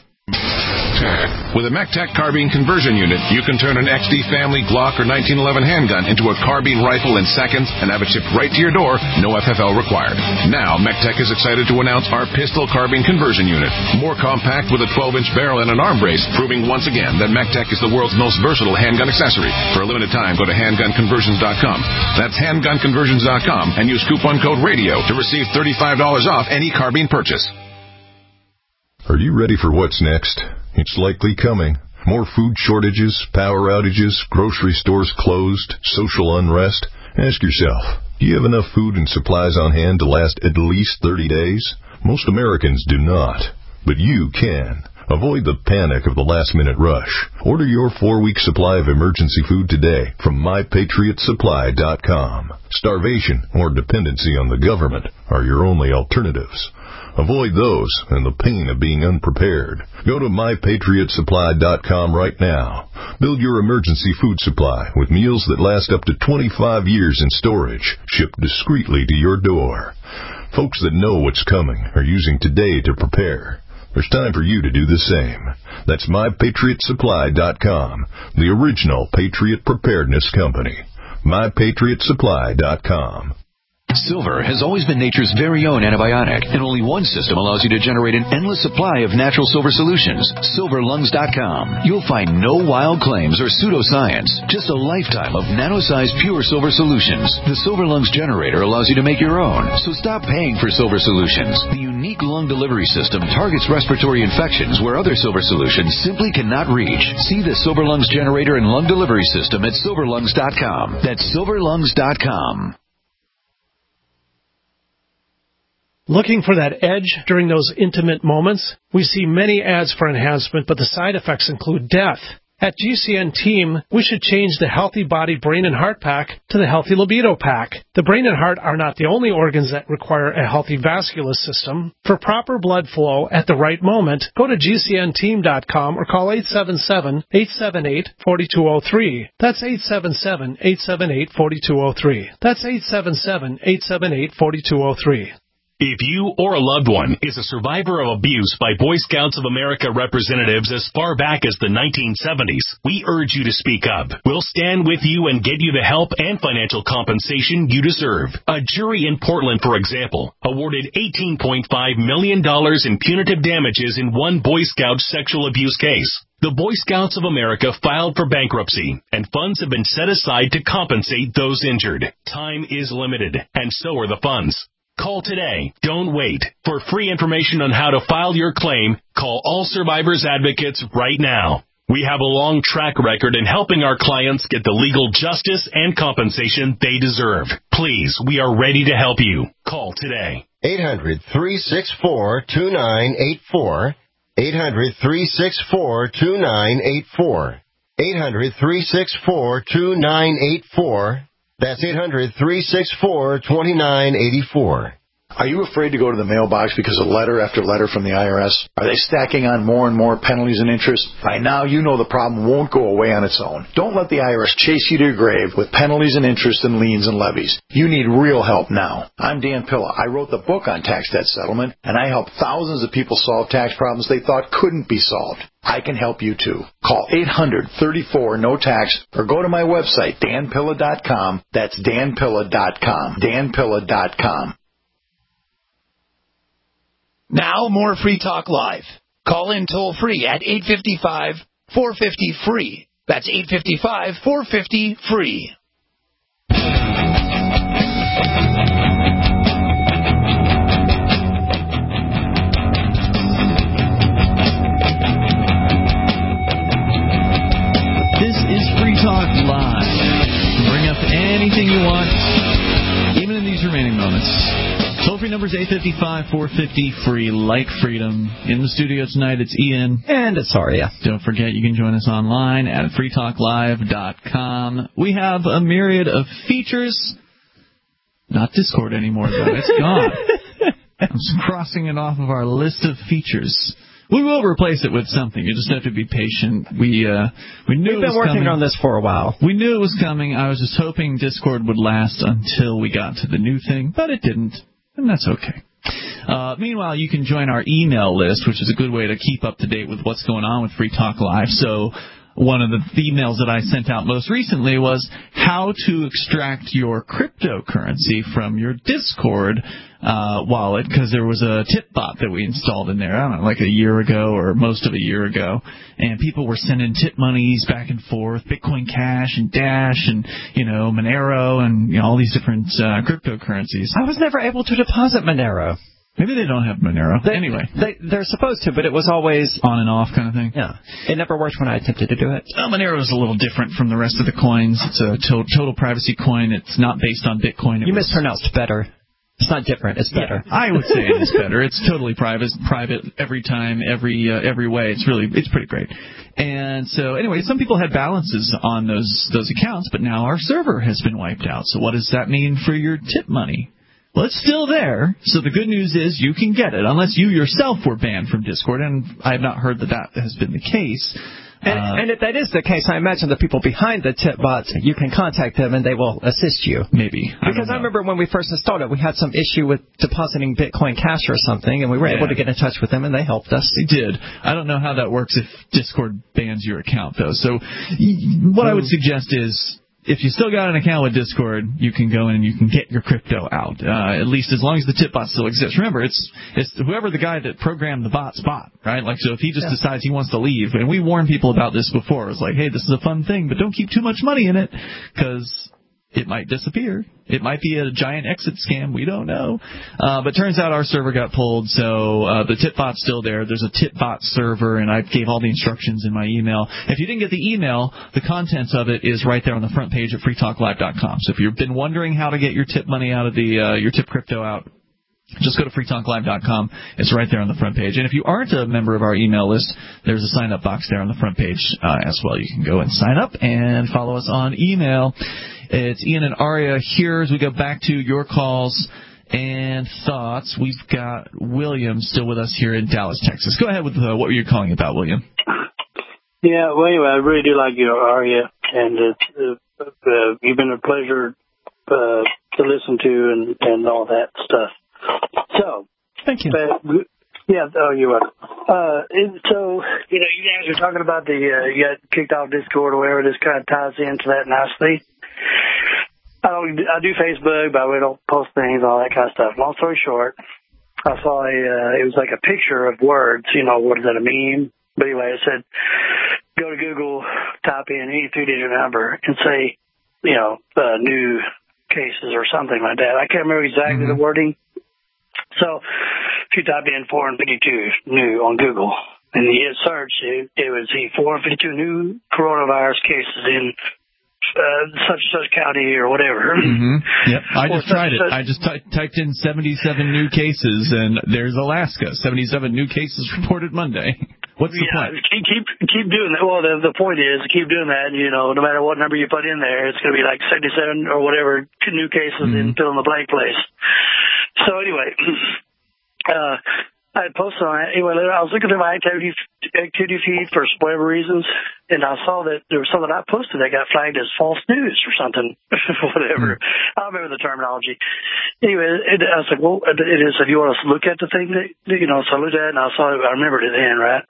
With a MECTEC carbine conversion unit, you can turn an X D Family, Glock, or nineteen eleven handgun into a carbine rifle in seconds and have it shipped right to your door, no F F L required. Now, MECTEC is excited to announce our pistol carbine conversion unit. More compact with a twelve-inch barrel and an arm brace, proving once again that MECTEC is the world's most versatile handgun accessory. For a limited time, go to handgun conversions dot com. That's handgun conversions dot com and use coupon code RADIO to receive thirty-five dollars off any carbine purchase. Are you ready for what's next? It's likely coming. More food shortages, power outages, grocery stores closed, social unrest. Ask yourself, do you have enough food and supplies on hand to last at least thirty days? Most Americans do not, but you can. Avoid the panic of the last-minute rush. Order your four-week supply of emergency food today from my patriot supply dot com. Starvation or dependency on the government are your only alternatives. Avoid those and the pain of being unprepared. Go to my patriot supply dot com right now. Build your emergency food supply with meals that last up to twenty-five years in storage, shipped discreetly to your door. Folks that know what's coming are using today to prepare. There's time for you to do the same. That's my patriot supply dot com, the original Patriot Preparedness Company. my patriot supply dot com. Silver has always been nature's very own antibiotic, and only one system allows you to generate an endless supply of natural silver solutions. silver lungs dot com. You'll find no wild claims or pseudoscience, just a lifetime of nano-sized pure silver solutions. The Silver Lungs generator allows you to make your own, so stop paying for silver solutions. The unique lung delivery system targets respiratory infections where other silver solutions simply cannot reach. See the Silver Lungs generator and lung delivery system at silver lungs dot com. That's silver lungs dot com. Looking for that edge during those intimate moments? We see many ads for enhancement, but the side effects include death. At G C N Team, we should change the Healthy Body Brain and Heart Pack to the Healthy Libido Pack. The brain and heart are not the only organs that require a healthy vascular system. For proper blood flow at the right moment, go to G C N team dot com or call eight seven seven, eight seven eight, four two zero three. That's eight seven seven, eight seven eight, four two zero three. That's eight seven seven, eight seven eight, four two zero three. If you or a loved one is a survivor of abuse by Boy Scouts of America representatives as far back as the nineteen seventies, we urge you to speak up. We'll stand with you and get you the help and financial compensation you deserve. A jury in Portland, for example, awarded eighteen point five million dollars in punitive damages in one Boy Scout sexual abuse case. The Boy Scouts of America filed for bankruptcy, and funds have been set aside to compensate those injured. Time is limited, and so are the funds. Call today. Don't wait. For free information on how to file your claim, call All Survivors Advocates right now. We have a long track record in helping our clients get the legal justice and compensation they deserve. Please, we are ready to help you. Call today. eight hundred, three six four, two nine eight four. eight hundred, three six four, two nine eight four. eight hundred, three six four, two nine eight four. That's eight hundred, three six four, two nine eight four. Are you afraid to go to the mailbox because of letter after letter from the I R S? Are they stacking on more and more penalties and interest? By now, you know the problem won't go away on its own. Don't let the I R S chase you to your grave with penalties and interest and liens and levies. You need real help now. I'm Dan Pilla. I wrote the book on tax debt settlement, and I help thousands of people solve tax problems they thought couldn't be solved. I can help you too. Call eight hundred, thirty-four, no tax or go to my website, dan pilla dot com. That's dan pilla dot com. dan pilla dot com. Now, more Free Talk Live. Call in toll free at eight five five, four five zero, free. That's eight five five, four five zero, free. This is Free Talk Live. Bring up anything you want, even in these remaining moments. Toll-free number is eight five five, four five zero, free, like freedom. In the studio tonight, it's Ian. And it's Arya. Don't forget, you can join us online at free talk live dot com. We have a myriad of features. Not Discord anymore, though. It's gone. I'm just crossing it off of our list of features. We will replace it with something. You just have to be patient. We uh, we knew We've it was been working coming. on this for a while. We knew it was coming. I was just hoping Discord would last until we got to the new thing, but it didn't. And that's okay. Uh, meanwhile, you can join our email list, which is a good way to keep up to date with what's going on with Free Talk Live. So one of the emails that I sent out most recently was how to extract your cryptocurrency from your Discord uh, wallet, because there was a tip bot that we installed in there, I don't know, like a year ago or most of a year ago, and people were sending tip monies back and forth, Bitcoin Cash and Dash and, you know, Monero and, you know, all these different uh, cryptocurrencies. I was never able to deposit Monero. Maybe they don't have Monero. They, anyway. They, they're supposed to, but it was always on and off kind of thing. Yeah. It never worked when I attempted to do it. Uh, Monero is a little different from the rest of the coins. It's a to- total privacy coin. It's not based on Bitcoin. It you was... mispronounced better. It's not different. It's better. Yeah, I would say it is better. It's totally private, private every time, every uh, every way. It's really, it's pretty great. And so, anyway, some people had balances on those those accounts, but now our server has been wiped out. So what does that mean for your tip money? Well, it's still there, so the good news is you can get it, unless you yourself were banned from Discord, and I have not heard that that has been the case. And, uh, and if that is the case, I imagine the people behind the tip bots, you can contact them and they will assist you. Maybe. I because I remember when we first installed it, we had some issue with depositing Bitcoin Cash or something, and we were yeah. able to get in touch with them, and they helped us. They did. I don't know how that works if Discord bans your account, though. So what I would suggest is, if you still got an account with Discord, you can go in and you can get your crypto out, uh, at least as long as the tip bot still exists. Remember, it's it's whoever the guy that programmed the bot's bot, right? Like, so if he just yeah. decides he wants to leave, and we warned people about this before, it's like, hey, this is a fun thing, but don't keep too much money in it, because it might disappear. It might be a giant exit scam. We don't know. Uh, but turns out our server got pulled, so uh, the tip bot's still there. There's a tip bot server, and I gave all the instructions in my email. If you didn't get the email, the contents of it is right there on the front page at free talk live dot com. So if you've been wondering how to get your tip money out of the, uh, your tip crypto out, Just go to free talk live dot com. It's right there on the front page. And if you aren't a member of our email list, there's a sign-up box there on the front page uh, as well. You can go and sign up and follow us on email. It's Ian and Aria here as we go back to your calls and thoughts. We've got William still with us here in Dallas, Texas. Go ahead with uh, what were you calling about, William? Yeah, well, anyway, I really do like you, Aria, and uh, uh, you've been a pleasure uh, to listen to and, and all that stuff. So, thank you. Uh, yeah, oh, you're welcome. Uh, and so, you know, you guys are talking about the, uh, you got kicked off Discord or whatever. This kind of ties into that nicely. I don't, I do Facebook, but I don't post things, all that kind of stuff. Long story short, I saw a, uh, it was like a picture of words, you know, what is that, a meme? But anyway, it said, go to Google, type in any three-digit number, and say, you know, uh, new cases or something like that. I can't remember exactly mm-hmm. the wording. So if you type in four fifty-two new on Google and you hit search, it, it would see four fifty-two new coronavirus cases in uh, such and such county or whatever. Mm-hmm. Yep, I just or tried it. Such, I just ty- typed in seventy-seven new cases, and there's Alaska. seventy-seven new cases reported Monday. What's the yeah, point? Keep, keep keep doing that. Well, the the point is keep doing that. You know, no matter what number you put in there, it's going to be like seventy-seven or whatever new cases mm-hmm. in fill in the blank place. So anyway, uh, I posted on it. Anyway, I was looking at my activity activity feed for whatever reasons, and I saw that there was something I posted that got flagged as false news or something, whatever. Mm-hmm. I don't remember the terminology. Anyway, it, I was like, well, it is. If you want us to look at the thing, that, you know, so I looked at it and I saw it. I remembered it then, right?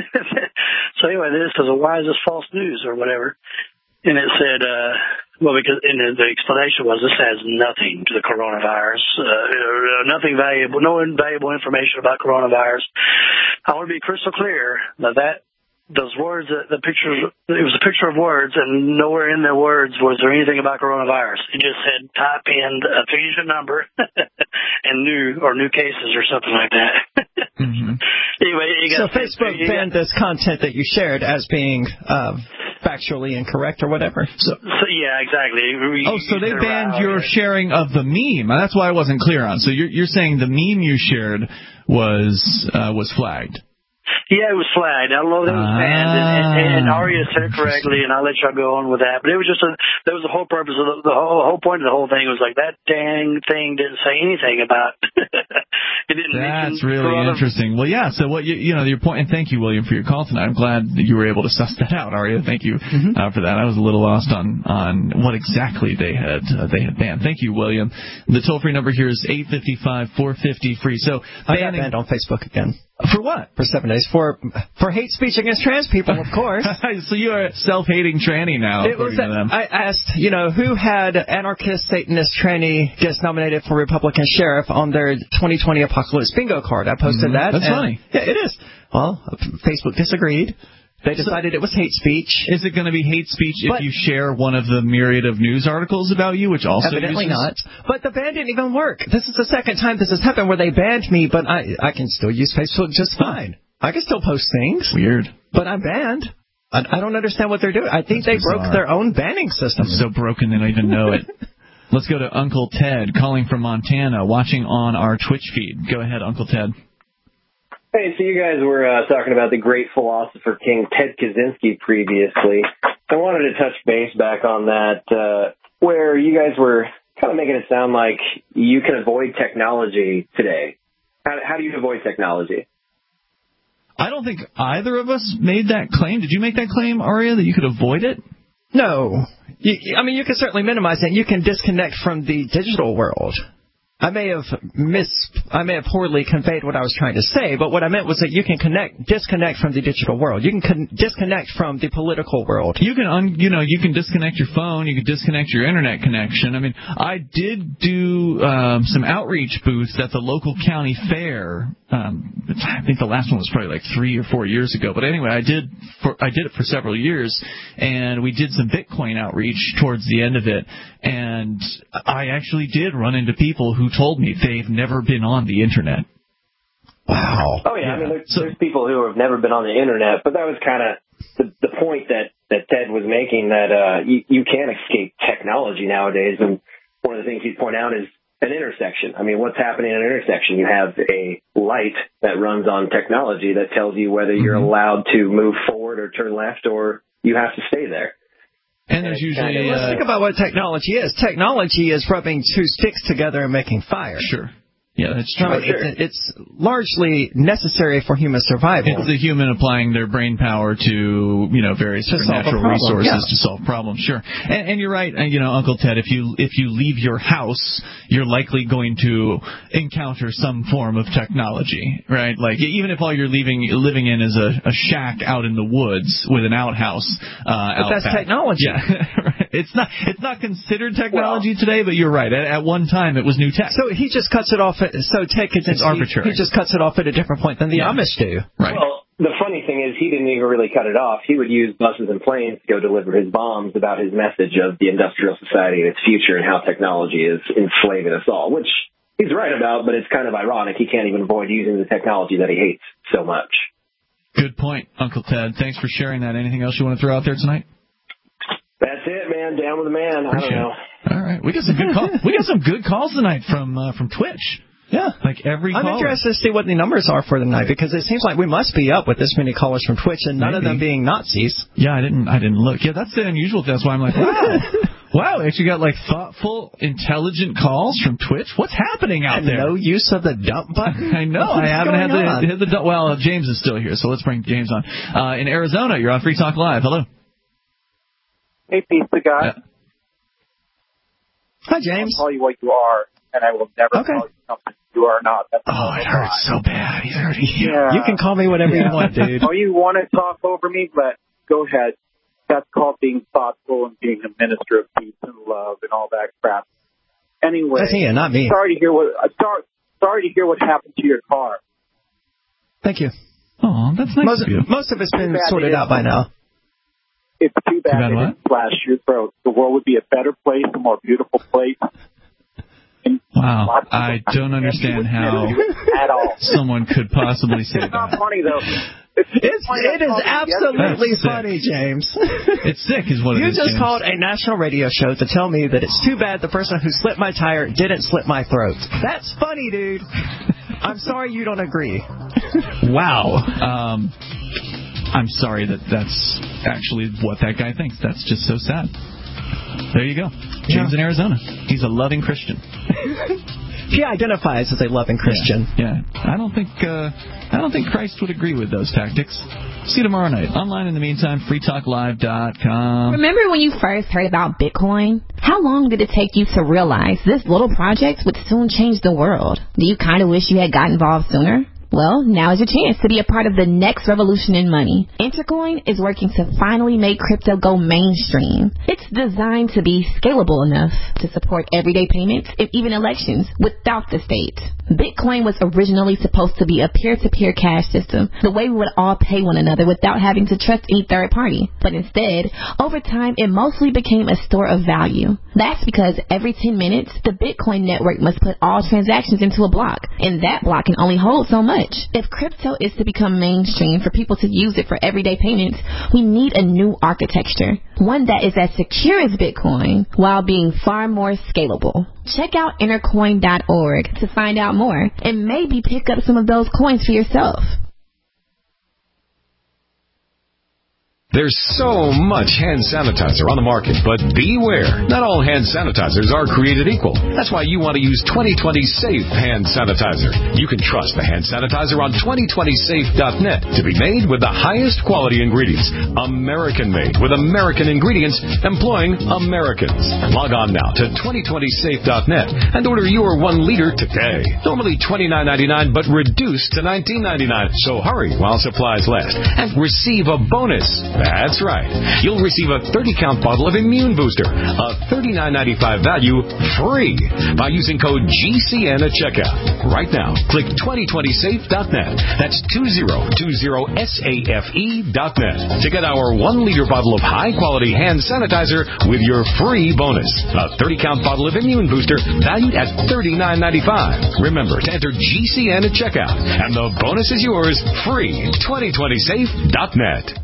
So anyway, this says, well, why is this false news or whatever? And it said, uh, well, because and the explanation was this has nothing to the coronavirus, uh, nothing valuable, no valuable information about coronavirus. I want to be crystal clear that, that those words, the picture, it was a picture of words, and nowhere in the words was there anything about coronavirus. It just said type in a three-digit number and new or new cases or something like that. Mm-hmm. Anyway, you got so Facebook you banned got, this content that you shared as being uh, factually incorrect or whatever. So, so yeah, exactly. You, oh, so they banned your yeah. sharing of the meme. That's why I wasn't clear on. So you're you're saying the meme you shared was uh, was flagged. Yeah, it was flagged. I don't know if it was banned, and, and, and Aria said it correctly, and I'll let y'all go on with that. But it was just a, that was the whole purpose of the, the whole, whole point of the whole thing was like that dang thing didn't say anything about. It didn't. That's really interesting. Well, yeah. So what you you know your point, and thank you, William, for your call tonight. I'm glad that you were able to suss that out, Aria. Thank you mm-hmm. uh, for that. I was a little lost on on what exactly they had uh, they had banned. Thank you, William. The toll free number here is eight five five, four five zero, free. So I got banned on Facebook again. For what? For seven days. For for hate speech against trans people, of course. So you are a self-hating tranny now, it was, to them. I asked, you know, who had anarchist, Satanist, tranny gets nominated for Republican sheriff on their twenty twenty Apocalypse bingo card. I posted mm-hmm. that. That's funny. Yeah, it is. Well, Facebook disagreed. They decided so, it was hate speech. Is it going to be hate speech but, if you share one of the myriad of news articles about you, which also evidently uses... not. But the ban didn't even work. This is the second time this has happened where they banned me, but I I can still use Facebook just fine. I can still post things. Weird. But I'm banned. I, I don't understand what they're doing. I think That's they bizarre. broke their own banning system. It's so broken they don't even know it. Let's go to Uncle Ted, calling from Montana, watching on our Twitch feed. Go ahead, Uncle Ted. Hey, so you guys were uh, talking about the great philosopher King Ted Kaczynski previously. I wanted to touch base back on that, uh, where you guys were kind of making it sound like you can avoid technology today. How, how do you avoid technology? I don't think either of us made that claim. Did you make that claim, Aria, that you could avoid it? No. You, I mean, you can certainly minimize it. You can disconnect from the digital world. I may have mis, I may have poorly conveyed what I was trying to say, but what I meant was that you can connect, disconnect from the digital world. You can con- disconnect from the political world. You can, un, you know, you can disconnect your phone. You can disconnect your internet connection. I mean, I did do um, some outreach booths at the local county fair. Um, I think the last one was probably like three or four years ago. But anyway, I did, for, I did it for several years, and we did some Bitcoin outreach towards the end of it. And I actually did run into people who told me they've never been on the internet. Wow. Oh, yeah. yeah. I mean, there's, so, there's people who have never been on the internet, but that was kind of the, the point that, that Ted was making, that uh, you, you can't escape technology nowadays. And one of the things he'd point out is an intersection. I mean, what's happening in an intersection? You have a light that runs on technology that tells you whether you're Mm-hmm. allowed to move forward or turn left, or you have to stay there. And there's usually... Kind of, let's uh, think about what technology is. Technology is rubbing two sticks together and making fire. Sure. Yeah, that's true. So it, it's largely necessary for human survival. It's the human applying their brain power to, you know, various To solve a natural problem, resources yeah. to solve problems. Sure, and, and you're right. uh, You know, Uncle Ted, if you if you leave your house, you're likely going to encounter some form of technology, right? Like even if all you're leaving living in is a, a shack out in the woods with an outhouse. Uh, But that's out back. technology. Yeah, right. It's not it's not considered technology today, but you're right. At, at one time, it was new tech. So he just cuts it off. At, so take it. It's arbitrary. He just cuts it off at a different point than the Yeah. Amish do. Right. Well, the funny thing is he didn't even really cut it off. He would use buses and planes to go deliver his bombs about his message of the industrial society and its future and how technology is enslaving us all, which he's right about, but it's kind of ironic. He can't even avoid using the technology that he hates so much. Good point, Uncle Ted. Thanks for sharing that. Anything else you want to throw out there tonight? That's it, man. Down with the man. I don't Appreciate know. it. All right, we got some good calls. We got some good calls tonight from uh, from Twitch. Yeah. Like every I'm caller. interested to see what the numbers are for tonight, because it seems like we must be up with this many callers from Twitch, and none Maybe. of them being Nazis. Yeah, I didn't I didn't look. Yeah, that's the unusual. That's why I'm like, wow. Wow, we actually got like thoughtful, intelligent calls from Twitch. What's happening out And there? no use of the dump button. I know. I haven't had the, hit the du- well. James is still here, so let's bring James on. Uh, in Arizona, you're on Free Talk Live. Hello. Hey, pizza guy. Yeah. Hi, James. I'll call you what you are, and I will never Okay. call you something you are not. That's Oh, it hurts so bad. He's already Yeah. You can call me whatever you want, dude. Oh, you want to talk over me? But go ahead. That's called being thoughtful and being a minister of peace and love and all that crap. Anyway, That's Ian, not me. Sorry to hear what. Uh, sorry, sorry to hear what happened to your car. Thank you. Oh, that's nice Most, of you. most of it's been Too bad sorted it out is. by now. It's too bad, Too bad they what? didn't slash your throat. The world would be a better place, a more beautiful place. And Wow, I don't understand how at all. someone could possibly say It's not that. funny though. It's, It's, it is absolutely That's sick. funny, James. It's sick, is what You it is. just James. called a national radio show to tell me that it's too bad the person who slit my tire didn't slit my throat. That's funny, dude. I'm sorry you don't agree. Wow. Um, I'm sorry that that's actually what that guy thinks. That's just so sad. There you go. James Yeah. in Arizona. He's a loving Christian. He identifies as a loving Christian. Yeah. I don't think uh, I don't think Christ would agree with those tactics. See you tomorrow night. Online in the meantime, free talk live dot com. Remember when you first heard about Bitcoin? How long did it take you to realize this little project would soon change the world? Do you kind of wish you had got involved sooner? Well, now is your chance to be a part of the next revolution in money. Intercoin is working to finally make crypto go mainstream. It's designed to be scalable enough to support everyday payments and even elections without the state. Bitcoin was originally supposed to be a peer-to-peer cash system, the way we would all pay one another without having to trust any third party. But instead, over time, it mostly became a store of value. That's because every ten minutes, the Bitcoin network must put all transactions into a block, and that block can only hold so much. If crypto is to become mainstream for people to use it for everyday payments, we need a new architecture, one that is as secure as Bitcoin while being far more scalable. Check out intercoin dot org to find out more and maybe pick up some of those coins for yourself. There's so much hand sanitizer on the market, but beware. Not all hand sanitizers are created equal. That's why you want to use twenty twenty Safe Hand Sanitizer. You can trust the hand sanitizer on twenty twenty safe dot net to be made with the highest quality ingredients. American made with American ingredients employing Americans. Log on now to twenty twenty safe dot net and order your one liter today. Normally twenty-nine ninety-nine, but reduced to nineteen ninety-nine. So hurry while supplies last and receive a bonus. That's right. You'll receive a thirty count bottle of Immune Booster, a thirty-nine ninety-five value, free by using code G C N at checkout. Right now, click twenty twenty safe dot net. That's two zero two zero safe dot net to get our one liter bottle of high-quality hand sanitizer with your free bonus. A thirty count bottle of Immune Booster valued at thirty-nine ninety-five. Remember to enter G C N at checkout, and the bonus is yours free. twenty twenty safe dot net.